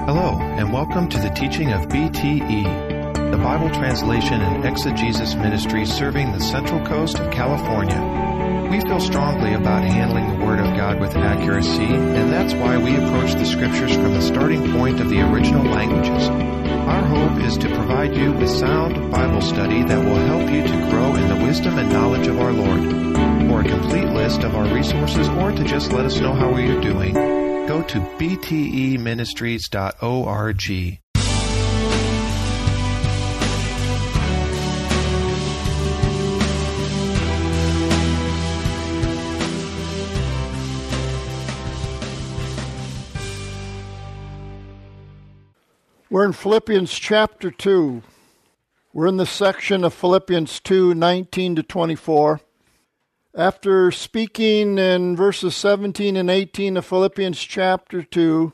Hello, and welcome to the teaching of BTE, the Bible Translation and Exegesis Ministry serving the Central Coast of California. We feel strongly about handling the Word of God with accuracy, and that's why we approach the Scriptures from the starting point of the original languages. Our hope is to provide you with sound Bible study that will help you to grow in the wisdom and knowledge of our Lord. For a complete list of our resources or to just let us know how we are doing, go to bteministries.org. We're in Philippians chapter 2. We're in the section of Philippians 2, 19 to 24. After speaking in verses 17 and 18 of Philippians chapter 2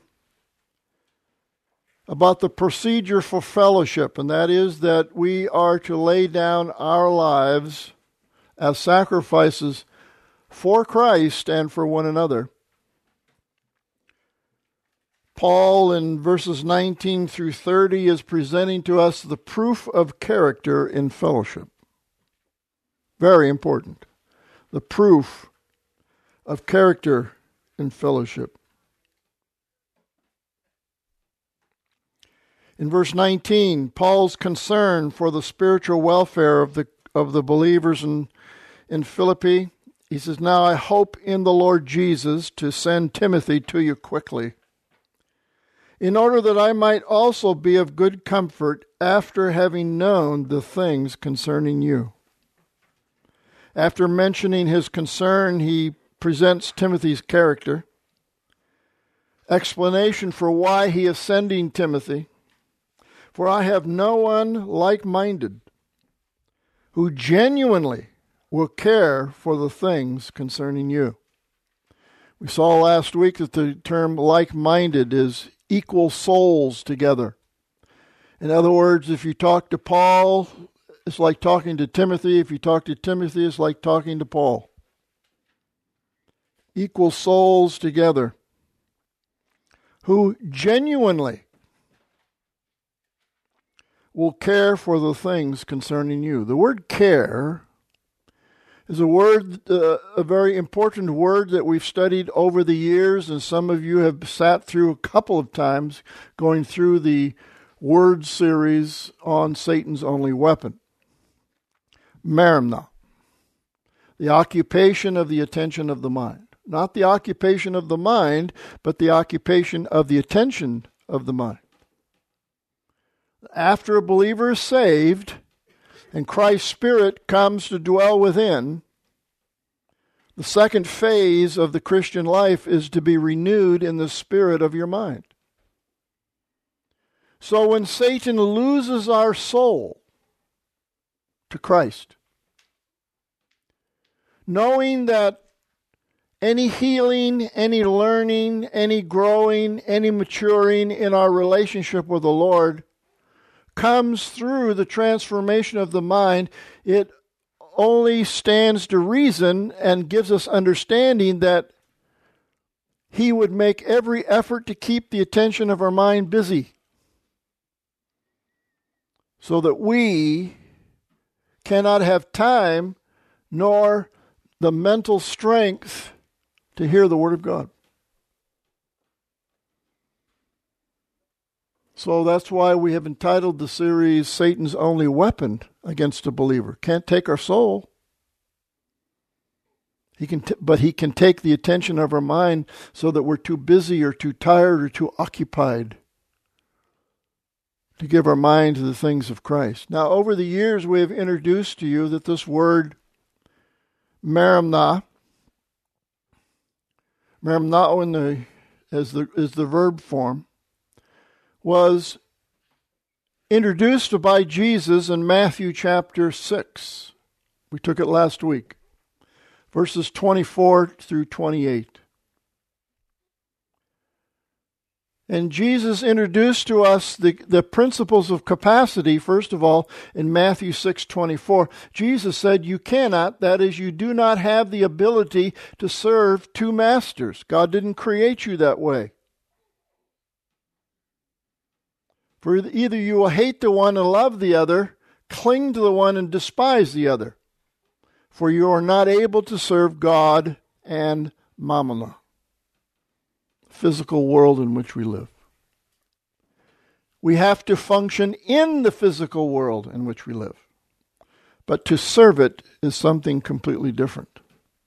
about the procedure for fellowship, and that is that we are to lay down our lives as sacrifices for Christ and for one another, Paul in verses 19 through 30 is presenting to us the proof of character in fellowship. Very important. The proof of character in fellowship. In verse 19, Paul's concern for the spiritual welfare of the believers in Philippi. He says, "Now I hope in the Lord Jesus to send Timothy to you quickly, in order that I might also be of good comfort after having known the things concerning you." After mentioning his concern, he presents Timothy's character, explanation for why he is sending Timothy. "For I have no one like-minded who genuinely will care for the things concerning you." We saw last week that the term like-minded is equal souls together. In other words, if you talk to Paul, it's like talking to Timothy. If you talk to Timothy, it's like talking to Paul. Equal souls together, who genuinely will care for the things concerning you. The word care is a word, a very important word that we've studied over the years, and some of you have sat through a couple of times going through the word series on Satan's only weapon. Merimna, the occupation of the attention of the mind. Not the occupation of the mind, but the occupation of the attention of the mind. After a believer is saved and Christ's Spirit comes to dwell within, the second phase of the Christian life is to be renewed in the spirit of your mind. So when Satan loses our soul to Christ, knowing that any healing, any learning, any growing, any maturing in our relationship with the Lord comes through the transformation of the mind, it only stands to reason and gives us understanding that He would make every effort to keep the attention of our mind busy, so that we cannot have time nor the mental strength to hear the Word of God. So that's why we have entitled the series, Satan's Only Weapon Against a Believer. Can't take our soul. But he can take the attention of our mind so that we're too busy or too tired or too occupied to give our mind to the things of Christ. Now, over the years, we have introduced to you that this word, merimna is the verb form, was introduced by Jesus in Matthew chapter 6. We took it last week, verses 24 through 28. And Jesus introduced to us the principles of capacity, first of all, in Matthew 6:24. Jesus said, you cannot, that is, you do not have the ability to serve two masters. God didn't create you that way. For either you will hate the one and love the other, cling to the one and despise the other. For you are not able to serve God and mammon, physical world in which we live. We have to function in the physical world in which we live. But to serve it is something completely different.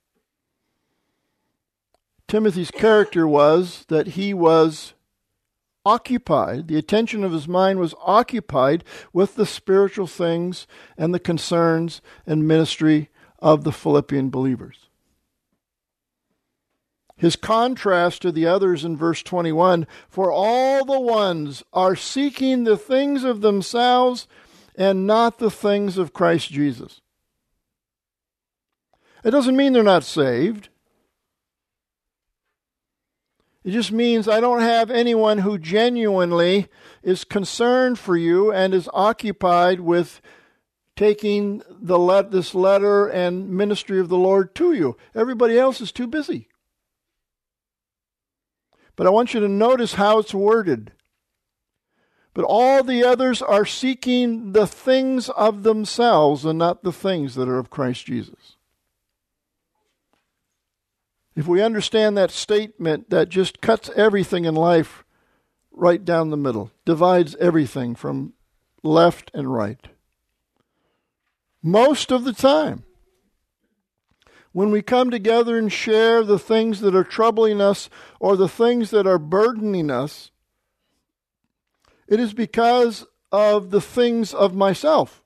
Timothy's character was that he was occupied, the attention of his mind was occupied with the spiritual things and the concerns and ministry of the Philippian believers. His contrast to the others in verse 21, for all the ones are seeking the things of themselves and not the things of Christ Jesus. It doesn't mean they're not saved. It just means I don't have anyone who genuinely is concerned for you and is occupied with taking this letter and ministry of the Lord to you. Everybody else is too busy. But I want you to notice how it's worded. But all the others are seeking the things of themselves and not the things that are of Christ Jesus. If we understand that statement, that just cuts everything in life right down the middle, divides everything from left and right. Most of the time, when we come together and share the things that are troubling us or the things that are burdening us, it is because of the things of myself.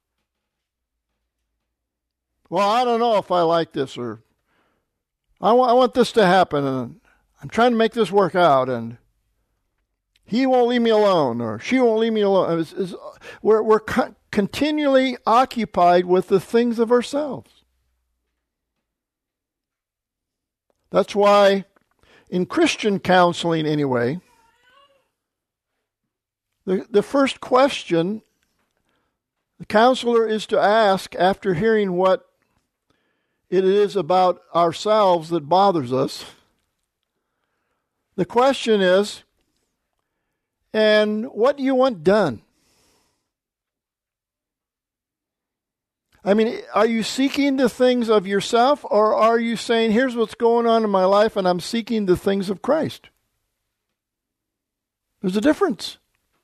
Well, I don't know if I like this, or I want this to happen, and I'm trying to make this work out, and he won't leave me alone, or she won't leave me alone. We're continually occupied with the things of ourselves. That's why in Christian counseling anyway, the first question the counselor is to ask after hearing what it is about ourselves that bothers us, the question is, and what do you want done? I mean, are you seeking the things of yourself, or are you saying, here's what's going on in my life and I'm seeking the things of Christ? There's a difference.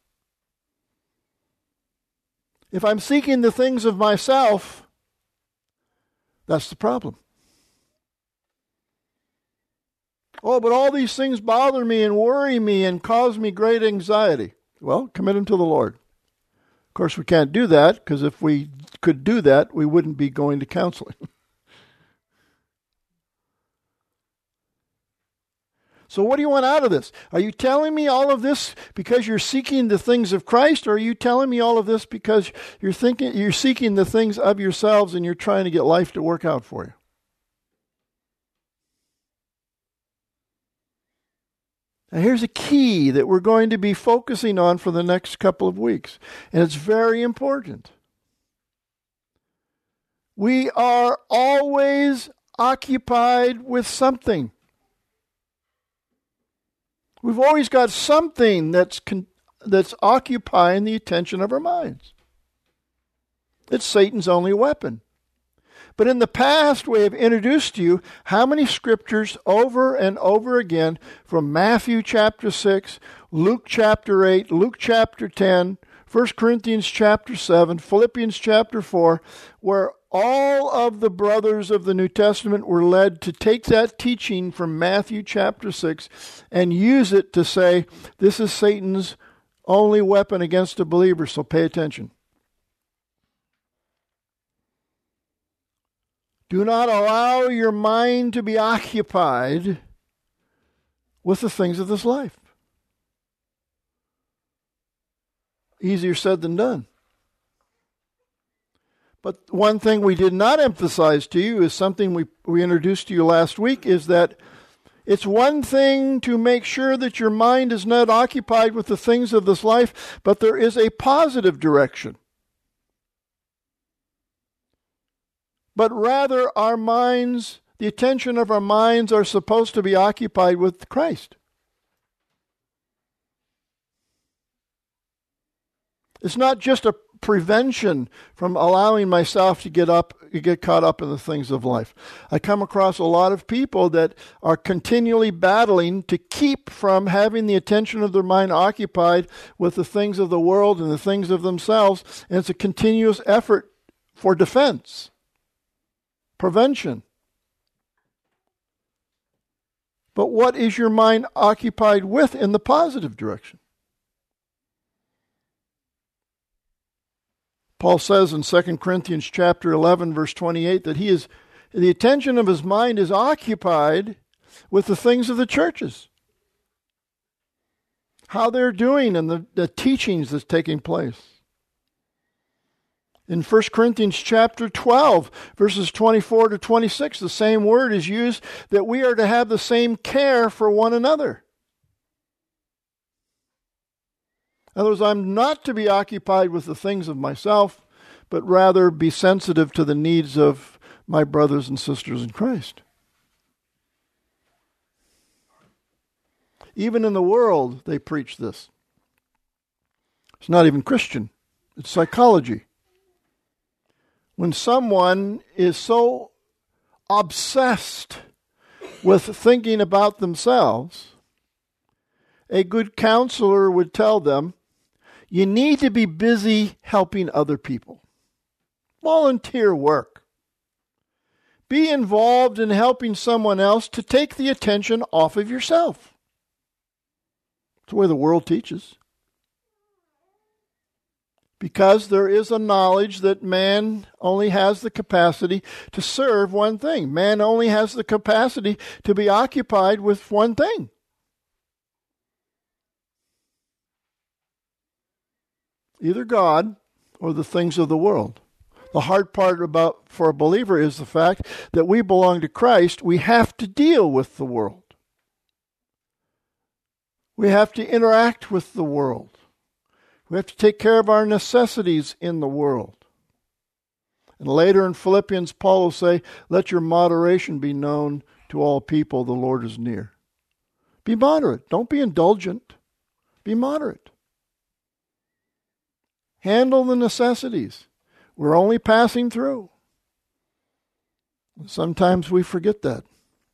If I'm seeking the things of myself, that's the problem. Oh, but all these things bother me and worry me and cause me great anxiety. Well, commit them to the Lord. Of course, we can't do that, because if we could do that, we wouldn't be going to counseling. So what do you want out of this? Are you telling me all of this because you're seeking the things of Christ, or are you telling me all of this because you're seeking the things of yourselves and you're trying to get life to work out for you? Now here's a key that we're going to be focusing on for the next couple of weeks, and it's very important. We are always occupied with something. We've always got something that's occupying the attention of our minds. It's Satan's only weapon. But in the past, we have introduced to you how many scriptures over and over again from Matthew chapter 6, Luke chapter 8, Luke chapter 10, 1 Corinthians chapter 7, Philippians chapter 4, where all of the brothers of the New Testament were led to take that teaching from Matthew chapter 6 and use it to say, this is Satan's only weapon against a believer, so pay attention. Do not allow your mind to be occupied with the things of this life. Easier said than done. But one thing we did not emphasize to you is something we introduced to you last week, is that it's one thing to make sure that your mind is not occupied with the things of this life, but there is a positive direction. But rather our minds, the attention of our minds are supposed to be occupied with Christ. It's not just a prevention from allowing myself to get caught up in the things of life. I come across a lot of people that are continually battling to keep from having the attention of their mind occupied with the things of the world and the things of themselves, and it's a continuous effort for defense, prevention. But what is your mind occupied with in the positive direction? Paul says in 2 Corinthians chapter 11, verse 28, that the attention of his mind is occupied with the things of the churches. How they're doing and the teachings that's taking place. In 1 Corinthians chapter 12, verses 24 to 26, the same word is used, that we are to have the same care for one another. In other words, I'm not to be occupied with the things of myself, but rather be sensitive to the needs of my brothers and sisters in Christ. Even in the world, they preach this. It's not even Christian. It's psychology. When someone is so obsessed with thinking about themselves, a good counselor would tell them, you need to be busy helping other people. Volunteer work. Be involved in helping someone else to take the attention off of yourself. That's the way the world teaches. Because there is a knowledge that man only has the capacity to serve one thing. Man only has the capacity to be occupied with one thing. Either God or the things of the world. The hard part for a believer is the fact that we belong to Christ. We have to deal with the world. We have to interact with the world. We have to take care of our necessities in the world. And later in Philippians, Paul will say, let your moderation be known to all people. The Lord is near. Be moderate. Don't be indulgent. Be moderate. Handle the necessities. We're only passing through. Sometimes we forget that.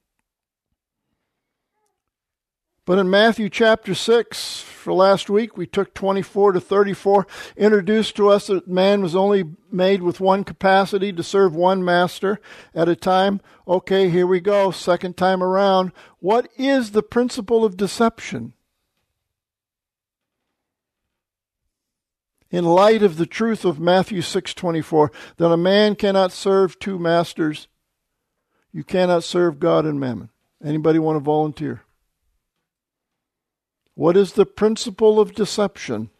But in Matthew chapter 6, for last week, we took 24 to 34, introduced to us that man was only made with one capacity to serve one master at a time. Okay, here we go, second time around. What is the principle of deception? In light of the truth of Matthew 6:24, that a man cannot serve two masters, you cannot serve God and mammon. Anybody want to volunteer? What is the principle of deception?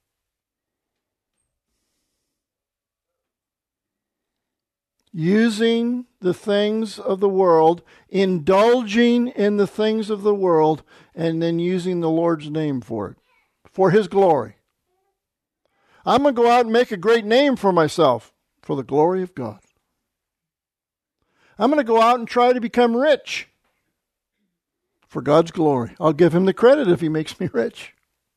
Using the things of the world, indulging in the things of the world, and then using the Lord's name for it, for His glory. I'm going to go out and make a great name for myself, for the glory of God. I'm going to go out and try to become rich, for God's glory. I'll give Him the credit if He makes me rich.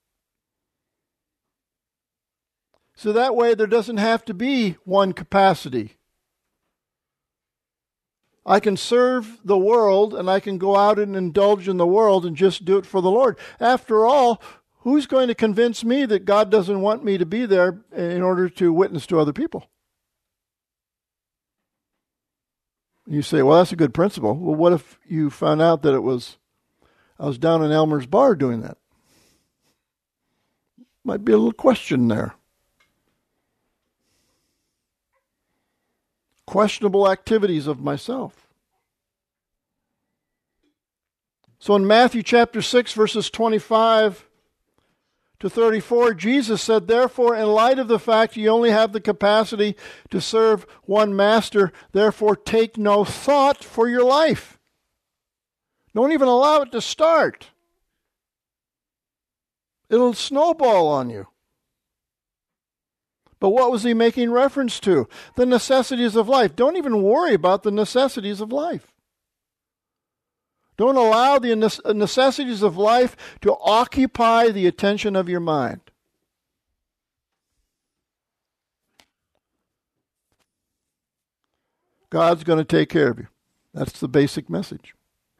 So that way there doesn't have to be one capacity. I can serve the world and I can go out and indulge in the world and just do it for the Lord. After all, who's going to convince me that God doesn't want me to be there in order to witness to other people? You say, well, that's a good principle. Well, what if you found out that I was down in Elmer's bar doing that? Might be a little question there. Questionable activities of myself. So in Matthew chapter 6, verses 25 to 34, Jesus said, therefore, in light of the fact you only have the capacity to serve one master, therefore take no thought for your life. Don't even allow it to start. It'll snowball on you. But what was he making reference to? The necessities of life. Don't even worry about the necessities of life. Don't allow the necessities of life to occupy the attention of your mind. God's going to take care of you. That's the basic message.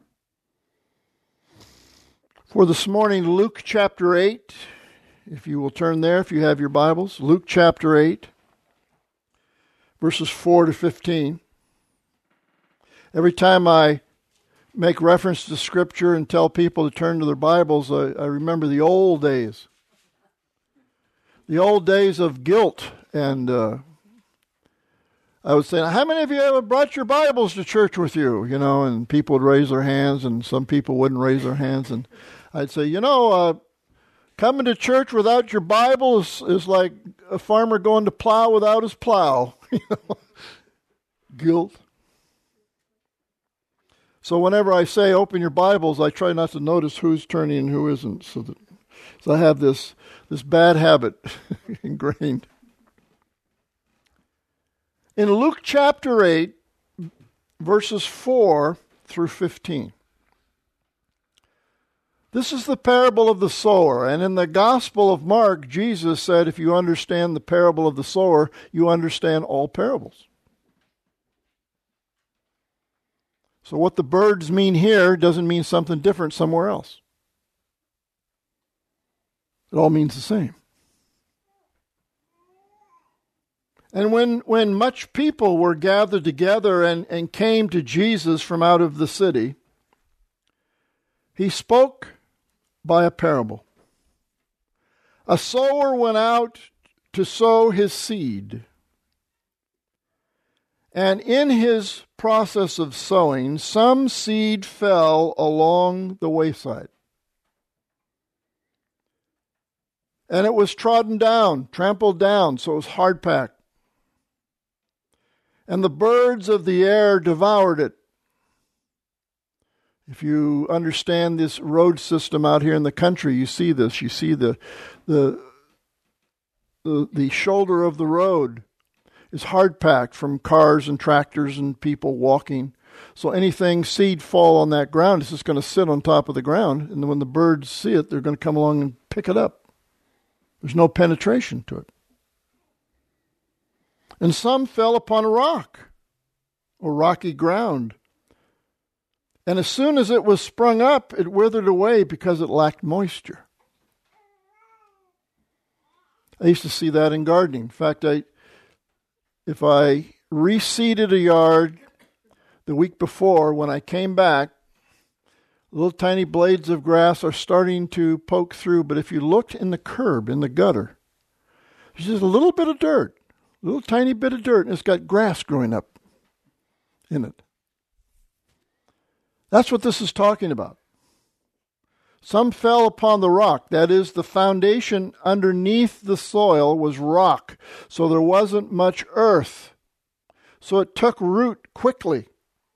For this morning, Luke chapter 8, if you will turn there, if you have your Bibles, Luke chapter 8, verses 4 to 15. Every time I make reference to Scripture and tell people to turn to their Bibles, I remember the old days. The old days of guilt. And I would say, how many of you ever brought your Bibles to church with you? You know, and people would raise their hands, and some people wouldn't raise their hands. And I'd say, coming to church without your Bible is like a farmer going to plow without his plow. Guilt. So whenever I say open your Bibles, I try not to notice who's turning and who isn't. So I have this bad habit ingrained. In Luke chapter 8, verses 4 through 15. This is the parable of the sower. And in the Gospel of Mark, Jesus said, if you understand the parable of the sower, you understand all parables. So what the birds mean here doesn't mean something different somewhere else. It all means the same. And when much people were gathered together and came to Jesus from out of the city, he spoke by a parable. A sower went out to sow his seed. And in his process of sowing, some seed fell along the wayside. And it was trodden down, trampled down, so it was hard-packed. And the birds of the air devoured it. If you understand this road system out here in the country, you see this. You see the shoulder of the road is hard-packed from cars and tractors and people walking. So anything seed fall on that ground is just going to sit on top of the ground. And when the birds see it, they're going to come along and pick it up. There's no penetration to it. And some fell upon a rock or rocky ground. And as soon as it was sprung up, it withered away because it lacked moisture. I used to see that in gardening. In fact, if I reseeded a yard the week before, when I came back, little tiny blades of grass are starting to poke through. But if you looked in the curb, in the gutter, there's just a little bit of dirt, a little tiny bit of dirt, and it's got grass growing up in it. That's what this is talking about. Some fell upon the rock. That is, the foundation underneath the soil was rock, so there wasn't much earth. So it took root quickly.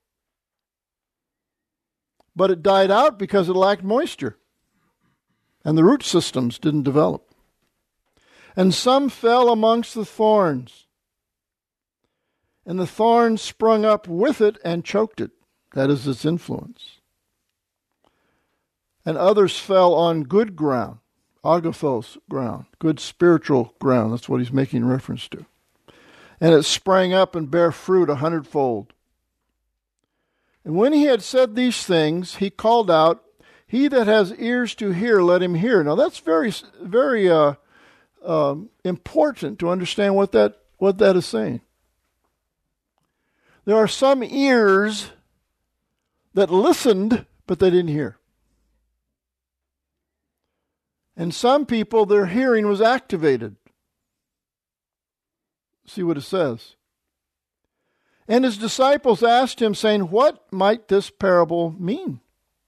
But it died out because it lacked moisture, and the root systems didn't develop. And some fell amongst the thorns, and the thorns sprung up with it and choked it. That is its influence. And others fell on good ground, agathos ground, good spiritual ground. That's what he's making reference to. And it sprang up and bare fruit 100-fold. And when he had said these things, he called out, "He that has ears to hear, let him hear." Now that's very, very important to understand what that is saying. There are some ears that listened, but they didn't hear. And some people, their hearing was activated. See what it says. And his disciples asked him, saying, "What might this parable mean?"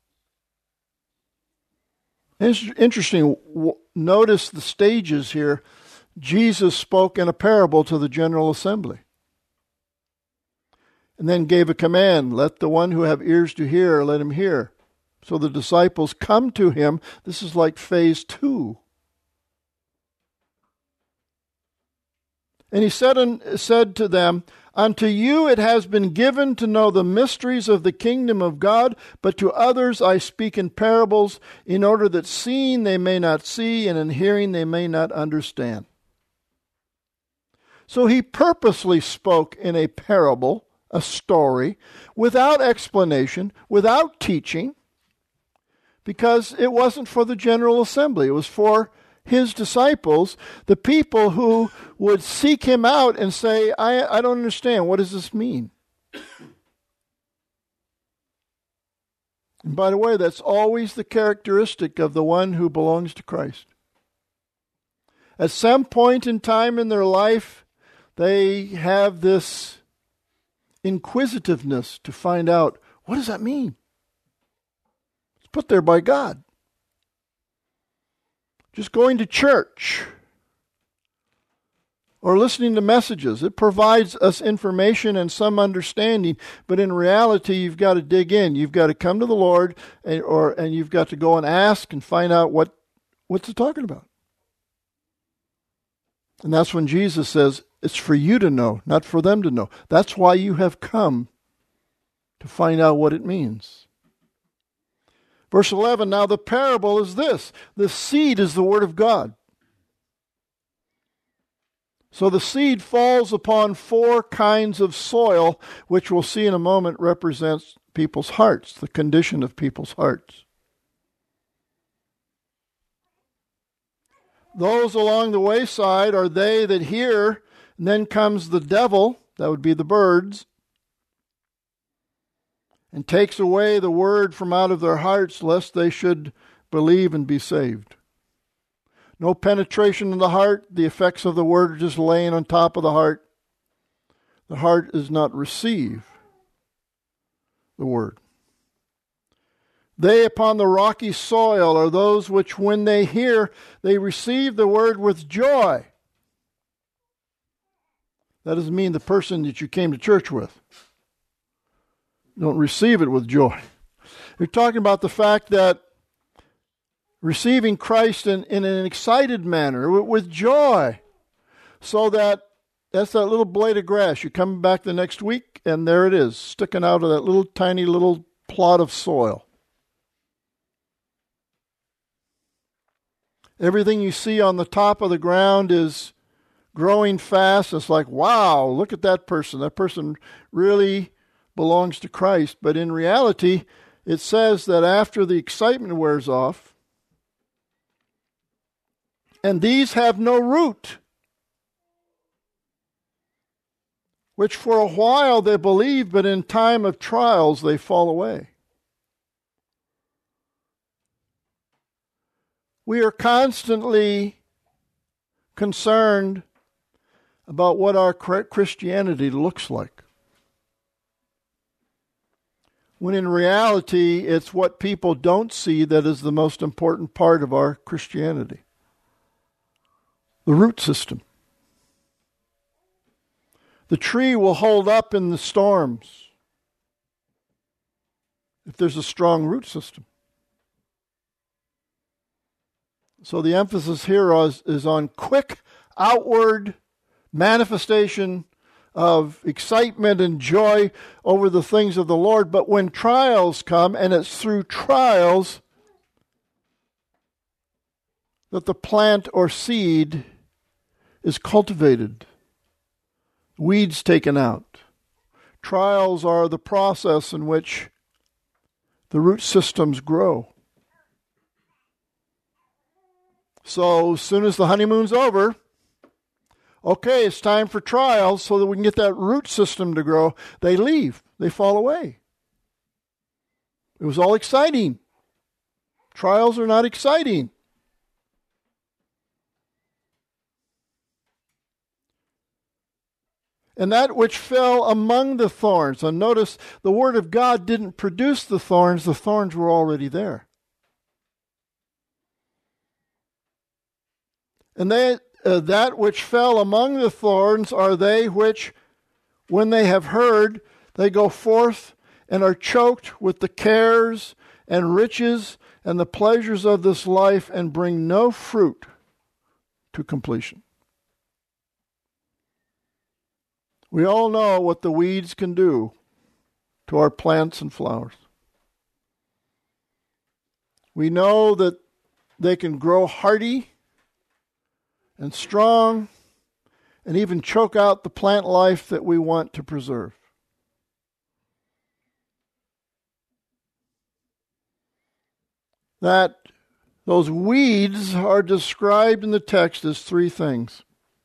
It's interesting. Notice the stages here. Jesus spoke in a parable to the general assembly. And then gave a command, "Let the one who have ears to hear, let him hear." So the disciples come to him. This is like phase 2. And he said to them, "Unto you it has been given to know the mysteries of the kingdom of God, but to others I speak in parables, in order that seeing they may not see, and in hearing they may not understand." So he purposely spoke in a parable a story, without explanation, without teaching, because it wasn't for the general assembly. It was for his disciples, the people who would seek him out and say, I don't understand. What does this mean? And by the way, that's always the characteristic of the one who belongs to Christ. At some point in time in their life, they have this inquisitiveness to find out, what does that mean? It's put there by God. Just going to church or listening to messages, it provides us information and some understanding, but in reality, you've got to dig in. You've got to come to the Lord, and you've got to go and ask and find out what's it talking about. And that's when Jesus says, it's for you to know, not for them to know. That's why you have come, to find out what it means. Verse 11, now the parable is this. The seed is the word of God. So the seed falls upon 4 kinds of soil, which we'll see in a moment represents people's hearts, the condition of people's hearts. Those along the wayside are they that hear, and then comes the devil, that would be the birds, and takes away the word from out of their hearts, lest they should believe and be saved. No penetration in the heart. The effects of the word are just laying on top of the heart. The heart does not receive the word. They upon the rocky soil are those which when they hear, they receive the word with joy. That doesn't mean the person that you came to church with. Don't receive it with joy. You're talking about the fact that receiving Christ in an excited manner, with joy, so that's that little blade of grass. You come back the next week, and there it is, sticking out of that little tiny little plot of soil. Everything you see on the top of the ground is growing fast. It's like, wow, look at that person. That person really belongs to Christ. But in reality, it says that after the excitement wears off, and these have no root, which for a while they believe, but in time of trials they fall away. We are constantly concerned about what our Christianity looks like, when in reality it's what people don't see that is the most important part of our Christianity. The root system. The tree will hold up in the storms if there's a strong root system. So the emphasis here is on quick outward manifestation of excitement and joy over the things of the Lord. But when trials come, and it's through trials that the plant or seed is cultivated, weeds taken out. Trials are the process in which the root systems grow. So as soon as the honeymoon's over, okay, it's time for trials so that we can get that root system to grow. They leave. They fall away. It was all exciting. Trials are not exciting. And that which fell among the thorns. And notice the word of God didn't produce the thorns were already there. And that which fell among the thorns are they which, when they have heard, they go forth and are choked with the cares and riches and the pleasures of this life and bring no fruit to completion. We all know what the weeds can do to our plants and flowers. We know that they can grow hardy and strong, and even choke out the plant life that we want to preserve. that those weeds are described in the text as three things.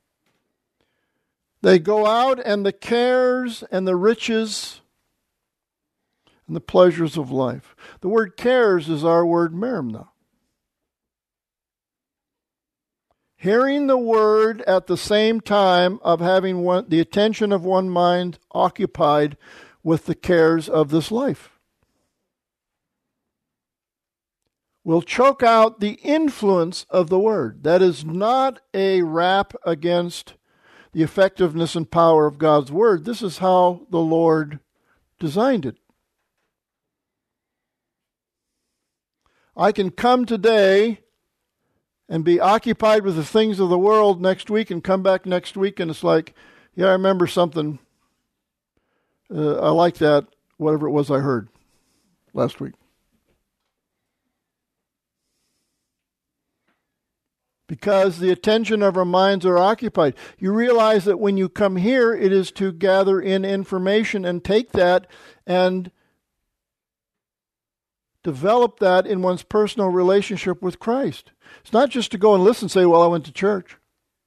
They go out, and the cares and the riches and the pleasures of life. The word cares is our word merimna. Hearing the word at the same time of having the attention of one mind occupied with the cares of this life will choke out the influence of the word. That is not a rap against the effectiveness and power of God's word. This is how the Lord designed it. I can come today and be occupied with the things of the world next week and come back next week and it's like, yeah, I remember something. I like that, whatever it was I heard last week. Because the attention of our minds are occupied. You realize that when you come here, it is to gather in information and take that and develop that in one's personal relationship with Christ. It's not just to go and listen and say, well, I went to church.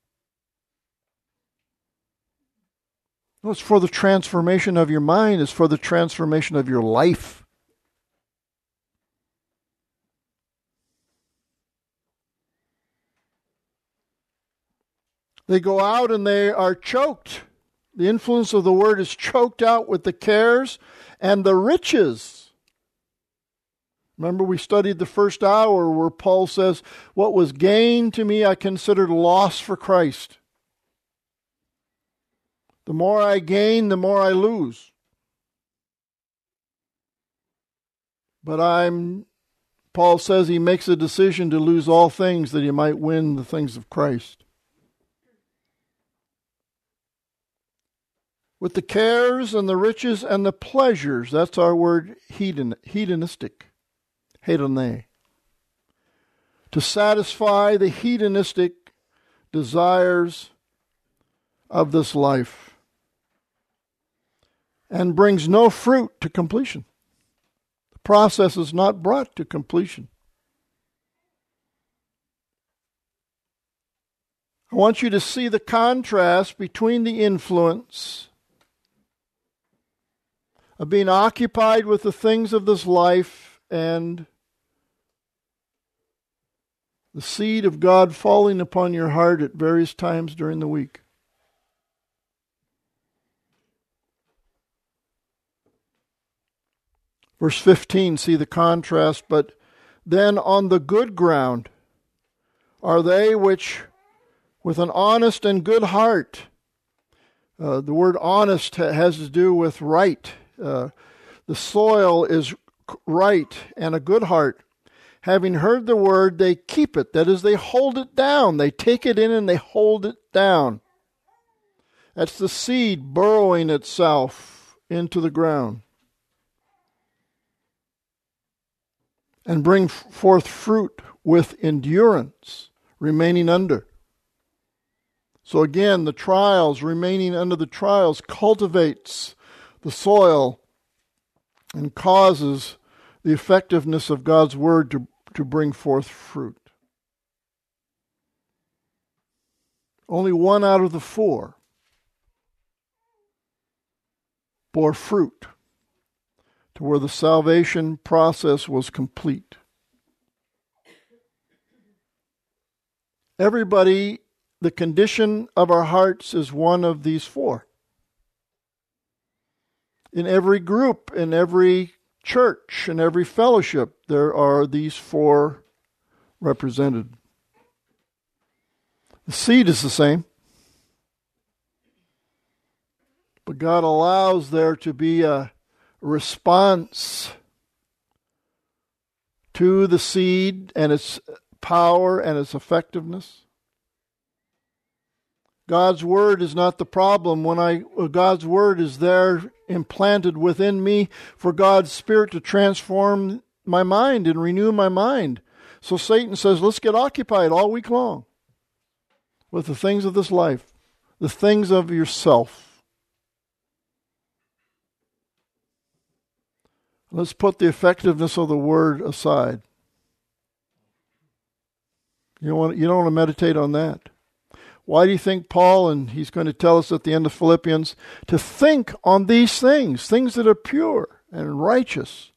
No, it's for the transformation of your mind. It's for the transformation of your life. They go out and they are choked. The influence of the word is choked out with the cares and the riches. Remember, we studied the first hour where Paul says, what was gain to me I considered loss for Christ. The more I gain, the more I lose. But Paul says he makes a decision to lose all things that he might win the things of Christ. With the cares and the riches and the pleasures, that's our word hedonistic. Hedone. To satisfy the hedonistic desires of this life. And brings no fruit to completion. The process is not brought to completion. I want you to see the contrast between the influence of being occupied with the things of this life and the seed of God falling upon your heart at various times during the week. Verse 15, see the contrast. But then on the good ground are they which with an honest and good heart. The word honest has to do with right. The soil is right and a good heart. Having heard the word, they keep it. That is, they hold it down. They take it in and they hold it down. That's the seed burrowing itself into the ground. And bring forth fruit with endurance, remaining under. So again, the trials, remaining under the trials, cultivates the soil and causes the effectiveness of God's word to bring forth fruit. Only 1 out of the 4 bore fruit to where the salvation process was complete. Everybody, the condition of our hearts is one of these 4. In every group, in every church, in every fellowship, there are these 4 represented. The seed is the same. But God allows there to be a response to the seed and its power and its effectiveness. God's word is not the problem. God's word is there implanted within me for God's Spirit to transform my mind and renew my mind. So Satan says, let's get occupied all week long with the things of this life, the things of yourself. Let's put the effectiveness of the word aside. You don't want to meditate on that. Why do you think Paul, and he's going to tell us at the end of Philippians, to think on these things that are pure and righteous?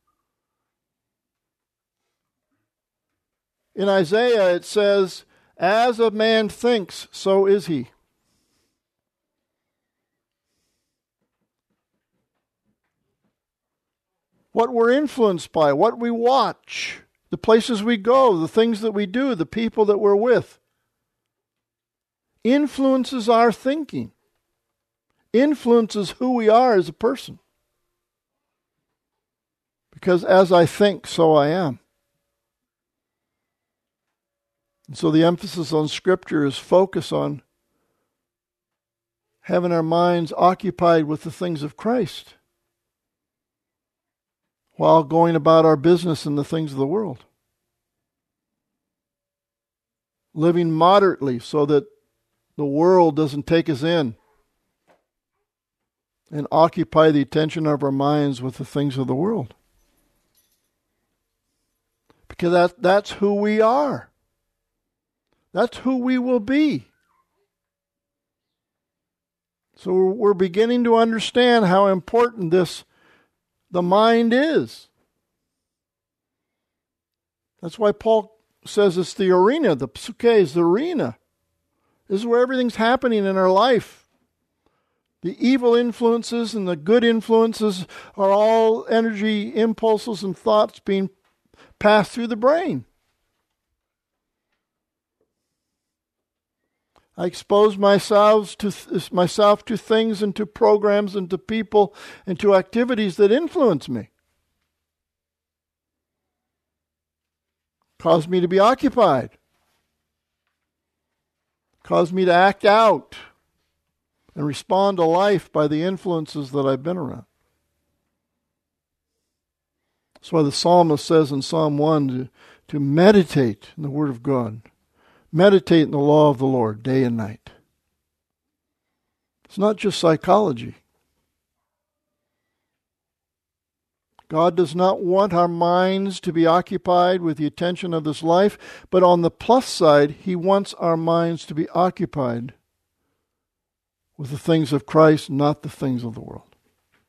In Isaiah it says, as a man thinks, so is he. What we're influenced by, what we watch, the places we go, the things that we do, the people that we're with, influences our thinking, influences who we are as a person. Because as I think, so I am. And so the emphasis on Scripture is focus on having our minds occupied with the things of Christ while going about our business in the things of the world. Living moderately so that the world doesn't take us in and occupy the attention of our minds with the things of the world. Because that's who we are. That's who we will be. So we're beginning to understand how important the mind is. That's why Paul says it's the arena. The psuche is the arena. This is where everything's happening in our life. The evil influences and the good influences are all energy impulses and thoughts being passed through the brain. I expose myself to things and to programs and to people and to activities that influence me. Cause me to be occupied. Cause me to act out and respond to life by the influences that I've been around. That's why the psalmist says in Psalm 1 to meditate in the Word of God. Meditate in the law of the Lord day and night. It's not just psychology. God does not want our minds to be occupied with the attention of this life, but on the plus side, He wants our minds to be occupied with the things of Christ, not the things of the world.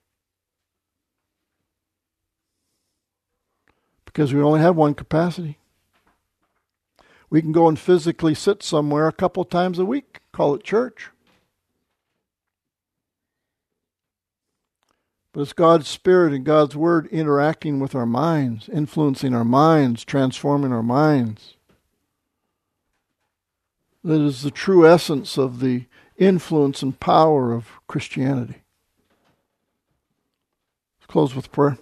Because we only have one capacity. We can go and physically sit somewhere a couple times a week, call it church. But it's God's Spirit and God's Word interacting with our minds, influencing our minds, transforming our minds. That is the true essence of the influence and power of Christianity. Let's close with prayer.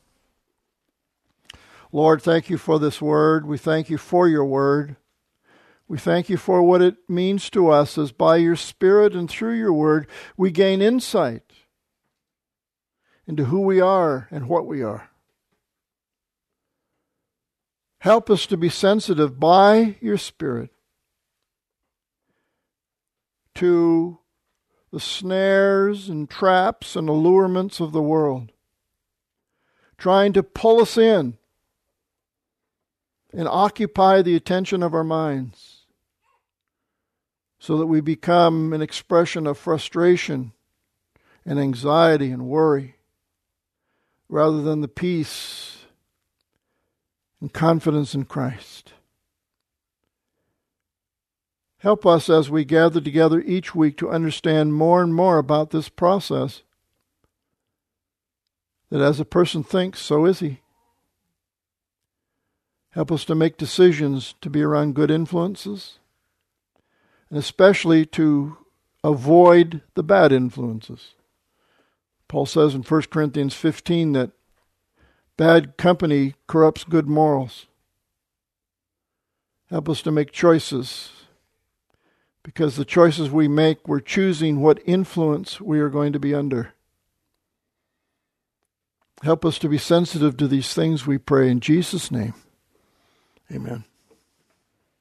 Lord, thank you for this word. We thank you for your word. We thank you for what it means to us as by your Spirit and through your word we gain insight into who we are and what we are. Help us to be sensitive by your Spirit to the snares and traps and allurements of the world, trying to pull us in and occupy the attention of our minds so that we become an expression of frustration and anxiety and worry rather than the peace and confidence in Christ. Help us as we gather together each week to understand more and more about this process, that as a person thinks, so is he. Help us to make decisions to be around good influences, and especially to avoid the bad influences. Paul says in 1 Corinthians 15 that bad company corrupts good morals. Help us to make choices, because the choices we make, we're choosing what influence we are going to be under. Help us to be sensitive to these things, we pray in Jesus' name. Amen.